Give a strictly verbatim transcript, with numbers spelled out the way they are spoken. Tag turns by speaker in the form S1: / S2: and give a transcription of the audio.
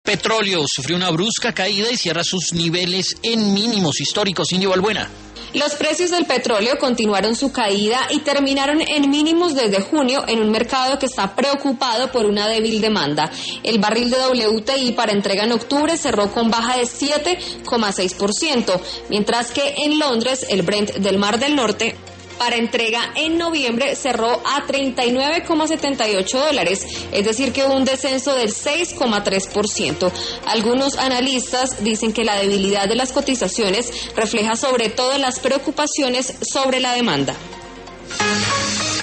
S1: Petróleo sufrió una brusca caída y cierra sus niveles en mínimos históricos. Indio Balbuena.
S2: Los precios del petróleo continuaron su caída y terminaron en mínimos desde junio en un mercado que está preocupado por una débil demanda. El barril de W T I para entrega en octubre cerró con baja de siete coma seis por ciento, mientras que en Londres el Brent del Mar del Norte para entrega en noviembre cerró a treinta y nueve coma setenta y ocho dólares, es decir que hubo un descenso del seis coma tres por ciento. Algunos analistas dicen que la debilidad de las cotizaciones refleja sobre todo las preocupaciones sobre la demanda.